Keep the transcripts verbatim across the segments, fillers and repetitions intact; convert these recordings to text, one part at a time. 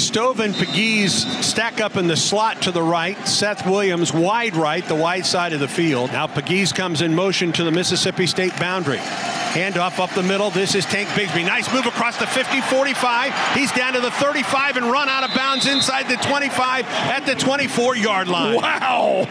Stove and Pegues stack up in the slot to the right. Seth Williams wide right, the wide side of the field. Now Pegues comes in motion to the Mississippi State boundary. Handoff up the middle. This is Tank Bigsby. Nice move across the fifty, forty-five. He's down to the thirty-five and run out of bounds inside the twenty-five at the twenty-four-yard line. Wow.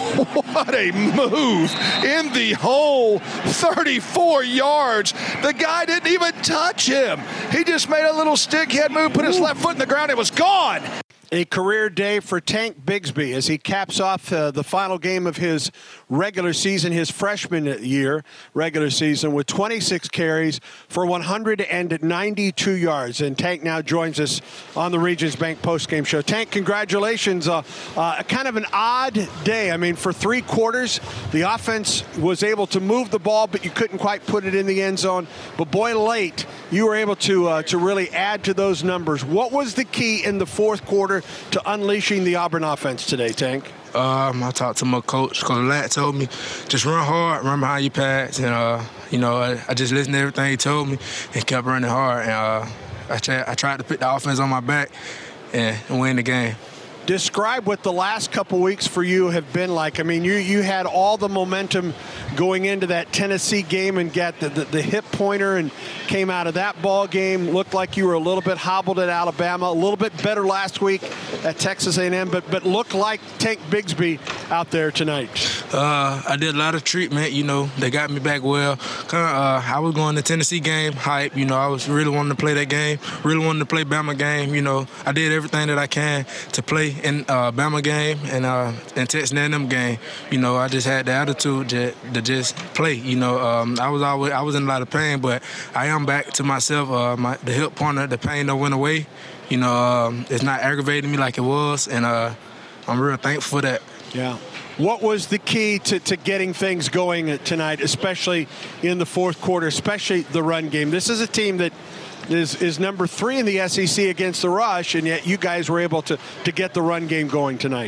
What a move in the hole. thirty-four yards. The guy didn't even touch him. He just made a little stick-head move, put his left foot in the ground. It was gone. A career day for Tank Bigsby as he caps off uh, the final game of his regular season, his freshman year regular season, with twenty-six carries for one hundred ninety-two yards. And Tank now joins us on the Regions Bank postgame show. Tank, congratulations. Uh, uh, kind of an odd day. I mean, for three quarters, the offense was able to move the ball, but you couldn't quite put it in the end zone. But boy, late, you were able to uh, to really add to those numbers. What was the key in the fourth quarter to unleashing the Auburn offense today, Tank? Um, I talked to my coach. Coach Latt told me, just run hard, run behind your pads. And, uh, you know, I, I just listened to everything he told me and kept running hard. And uh, I, tried, I tried to put the offense on my back and, and win the game. Describe what the last couple weeks for you have been like. I mean, you you had all the momentum going into that Tennessee game and got the, the, the hip pointer and came out of that ball game. Looked like you were a little bit hobbled at Alabama, a little bit better last week at Texas A and M, but but looked like Tank Bigsby out there tonight. Uh, I did a lot of treatment. You know, they got me back well. Kinda, uh, I was going to the Tennessee game, hype. You know, I was really wanting to play that game, really wanting to play Bama game. You know, I did everything that I can to play in uh, Bama game and uh, in Texas A and M game. You know, I just had the attitude to, to just play. You know, um, I was always I was in a lot of pain, but I am back to myself. Uh, my the hip pointer, the pain don't went away. You know, um, it's not aggravating me like it was, and uh, I'm real thankful for that. Yeah. What was the key to, to getting things going tonight, especially in the fourth quarter, especially the run game? This is a team that is is number three in the S E C against the rush, and yet you guys were able to, to get the run game going tonight.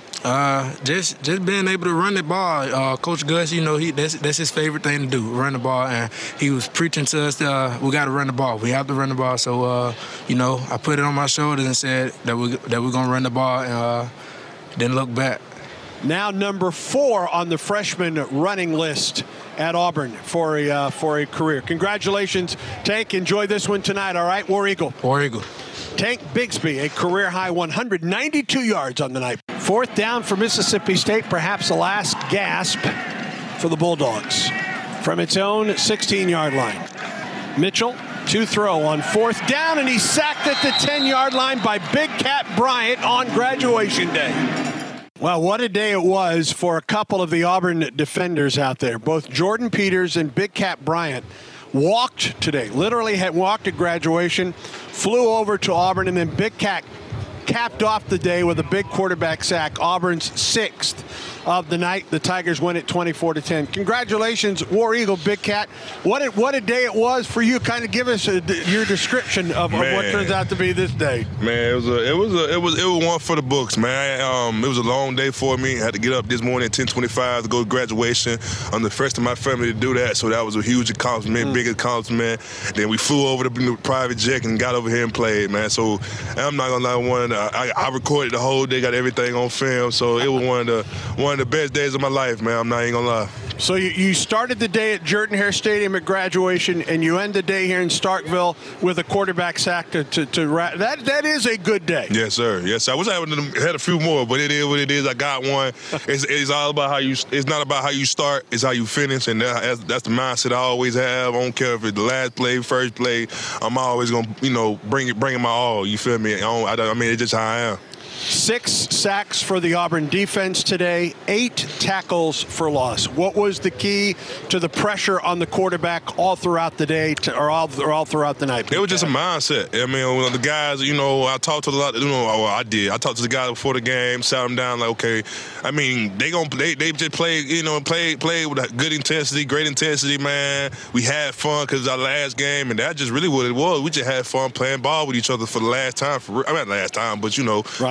Uh, just just being able to run the ball. Uh, Coach Gus, you know, he that's that's his favorite thing to do, run the ball. And he was preaching to us, uh, we got to run the ball. We have to run the ball. So, uh, you know, I put it on my shoulders and said that we that we're gonna run the ball, and uh, didn't look back. Now number four on the freshman running list at Auburn for a uh, for a career. Congratulations, Tank. Enjoy this one tonight. All right, War Eagle. War Eagle. Tank Bigsby, a career-high one hundred ninety-two yards on the night. Fourth down for Mississippi State, perhaps the last gasp for the Bulldogs from its own sixteen-yard line. Mitchell to throw on fourth down, and he's sacked at the ten-yard line by Big Cat Bryant on graduation day. Well, what a day it was for a couple of the Auburn defenders out there. Both Jordan Peters and Big Cat Bryant walked today, literally had walked at graduation, flew over to Auburn, and then Big Cat capped off the day with a big quarterback sack, Auburn's sixth of the night. The Tigers win it twenty-four to ten. Congratulations, War Eagle, Big Cat. What a, what a day it was for you. Kind of give us a, your description of, of what turns out to be this day. Man, it was a, it was a, it was it was one for the books, man. Um, it was a long day for me. I had to get up this morning at ten twenty-five to go to graduation. I'm the first in my family to do that, so that was a huge accomplishment, mm. big accomplishment. Then we flew over the private jet and got over here and played, man. So I'm not gonna lie, one I, I recorded the whole day, got everything on film, so it was one of the one of the best days of my life, man. I'm not even gonna lie. So you, you started the day at Jordan-Hare Stadium at graduation, and you end the day here in Starkville with a quarterback sack to to, to ra- that that is a good day. Yes, sir. Yes, sir. I wish I had a few more, but it is what it is. I got one. It's, it's all about how you. It's not about how you start. It's how you finish, and that's, that's the mindset I always have. I don't care if it's the last play, first play. I'm always gonna, you know, bring it, bring it my all. You feel me? I, don't, I, I mean, it's just how I am. Six sacks for the Auburn defense today, eight tackles for loss. What was the key to the pressure on the quarterback all throughout the day, to, or, all, or all throughout the night? It was just a mindset. I mean, the guys, you know, I talked to a lot, you know, well, I did. I talked to the guys before the game, sat them down, like, okay, I mean, they gonna they, they just play, you know, play play with good intensity, great intensity, man. We had fun because our last game, and that's just really what it was. We just had fun playing ball with each other for the last time. For I mean, not last time, but, you know, right.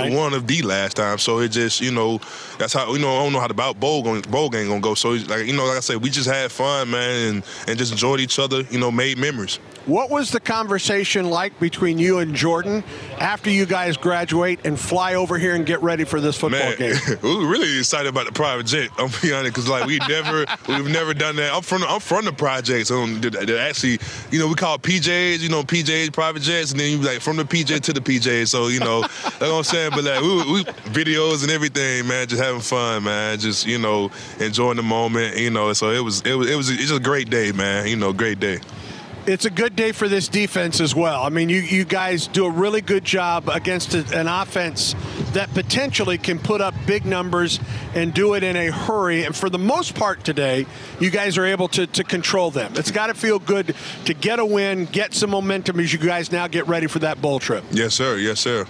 right. one of the last time. So it just, you know, that's how, you know, I don't know how the bowl, going, bowl game going to go. So, like, you know, like I said, we just had fun, man, and, and just enjoyed each other, you know, made memories. What was the conversation like between you and Jordan after you guys graduate and fly over here and get ready for this football Man, game? We were really excited about the private jet. I'm being honest, because like we never, we've never done that. I'm from, I'm from the projects. So they're actually, you know, we call it P Js, you know, P Js private jets, and then you like from the P J to the P J. So you know, that's what I'm saying. But like we, we videos and everything, man, just having fun, man, just you know, enjoying the moment, you know. So it was, it was, it was, it's a great day, man. You know, great day. It's a good day for this defense as well. I mean, you, you guys do a really good job against a, an offense that potentially can put up big numbers and do it in a hurry. And for the most part today, you guys are able to, to control them. It's got to feel good to get a win, get some momentum as you guys now get ready for that bowl trip. Yes, sir. Yes, sir.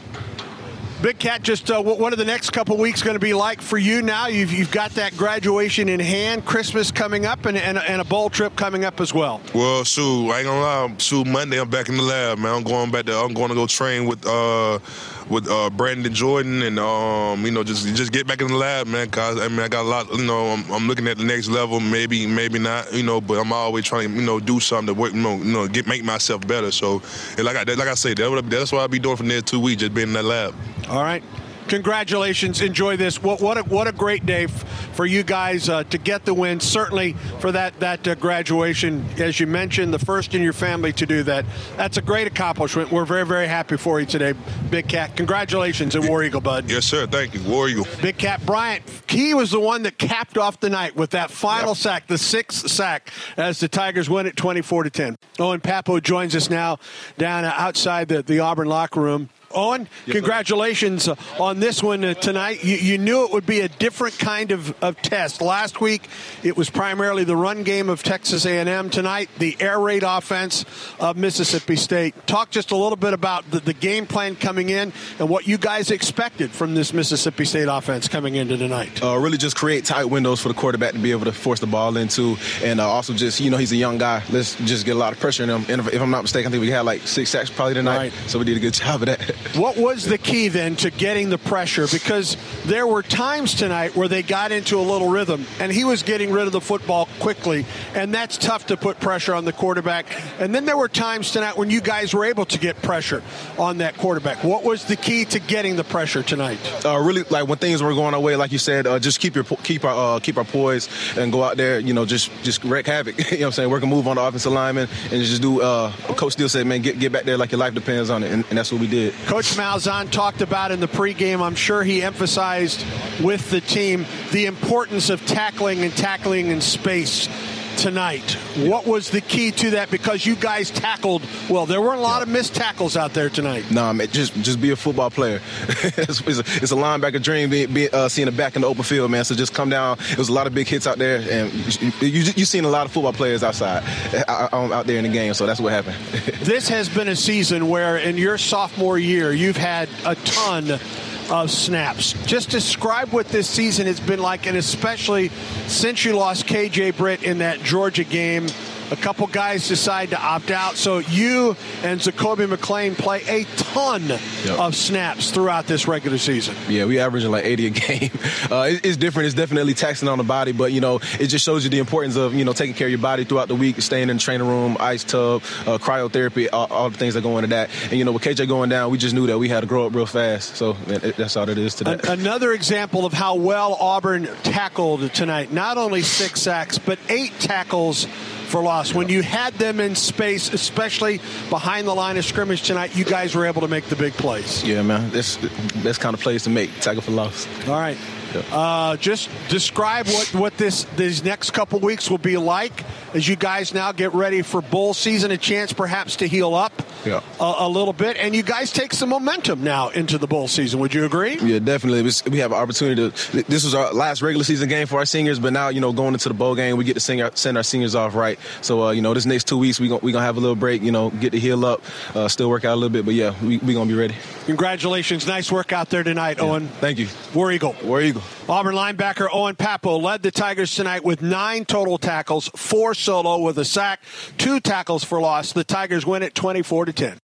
Big Cat, just uh, what are the next couple weeks going to be like for you now? You've, you've got that graduation in hand, Christmas coming up, and, and, and a bowl trip coming up as well. Well, Sue, I ain't gonna lie, Sue, Monday I'm back in the lab, man. I'm going back to, I'm going to go train with uh, with uh, Brandon Jordan, and um, you know, just just get back in the lab, man. Cause I mean, I got a lot, you know, I'm, I'm looking at the next level, maybe, maybe not, you know, but I'm always trying to, you know, do something to work, you know, you know get make myself better. So, and like I like I say, that would, that's what I'll be doing for the next two weeks, just being in that lab. All right. Congratulations. Enjoy this. What what a, what a great day f- for you guys uh, to get the win. Certainly for that, that uh, graduation, as you mentioned, the first in your family to do that. That's a great accomplishment. We're very, very happy for you today, Big Cat. Congratulations and War Eagle, bud. Yes, sir. Thank you. War Eagle. Big Cat Bryant, he was the one that capped off the night with that final yep. sack, the sixth sack, as the Tigers win it twenty-four to ten. Owen Pappoe joins us now down outside the, the Auburn locker room. Owen, yes, congratulations sir. on this one uh, tonight. You, you knew it would be a different kind of, of test. Last week, it was primarily the run game of Texas A and M. Tonight, the air raid offense of Mississippi State. Talk just a little bit about the, the game plan coming in and what you guys expected from this Mississippi State offense coming into tonight. Uh, really just create tight windows for the quarterback to be able to force the ball into, and uh, also just, you know, he's a young guy. Let's just get a lot of pressure on him. And if, if I'm not mistaken, I think we had like six sacks probably tonight, right. So we did a good job of that. What was the key then to getting the pressure? Because there were times tonight where they got into a little rhythm and he was getting rid of the football quickly, and that's tough to put pressure on the quarterback. And then there were times tonight when you guys were able to get pressure on that quarterback. What was the key to getting the pressure tonight? Uh, really, like when things were going our way, like you said, uh, just keep your keep our uh, keep our poise and go out there, you know, just just wreak havoc. You know what I'm saying? Work a move on the offensive lineman and just do. Uh, Coach Steele said, man, get get back there like your life depends on it, and, and that's what we did. Coach Malzahn talked about in the pregame, I'm sure he emphasized with the team the importance of tackling and tackling in space tonight. What was the key to that? Because you guys tackled well. There weren't a lot of missed tackles out there tonight. No, nah, man, just just be a football player. it's, it's, a, it's a linebacker dream, be, be, uh, seeing it back in the open field, man. So just come down. There was a lot of big hits out there, and you you you've seen a lot of football players outside, out, out there in the game. So that's what happened. This has been a season where, in your sophomore year, you've had a ton of snaps. Just describe what this season has been like, and especially since you lost K J Britt in that Georgia game. A couple guys decide to opt out, so you and Zacoby McClain play a ton yep. of snaps throughout this regular season. Yeah, we averaging like eighty a game. Uh, it, it's different. It's definitely taxing on the body, but, you know, it just shows you the importance of, you know, taking care of your body throughout the week, staying in the training room, ice tub, uh, cryotherapy, all, all the things that go into that. And, you know, with K J going down, we just knew that we had to grow up real fast. So man, it, that's all it is today. An- another example of how well Auburn tackled tonight. Not only six sacks, but eight tackles for loss. When you had them in space, especially behind the line of scrimmage tonight, you guys were able to make the big plays. Yeah, man. That's that's kind of plays to make, tackle for loss. All right. Uh, just describe what, what this these next couple weeks will be like as you guys now get ready for bowl season, a chance perhaps to heal up yeah. a, a little bit, and you guys take some momentum now into the bowl season. Would you agree? Yeah, definitely. We have an opportunity to. This was our last regular season game for our seniors, but now, you know, going into the bowl game, we get to sing our, send our seniors off right. So, uh, you know, this next two weeks, we're we going to have a little break, you know, get to heal up, uh, still work out a little bit, but yeah, we're we going to be ready. Congratulations. Nice work out there tonight, yeah. Owen. Thank you. War Eagle. War Eagle. Auburn linebacker Owen Pappoe led the Tigers tonight with nine total tackles, four solo with a sack, two tackles for loss. The Tigers win it twenty-four to ten.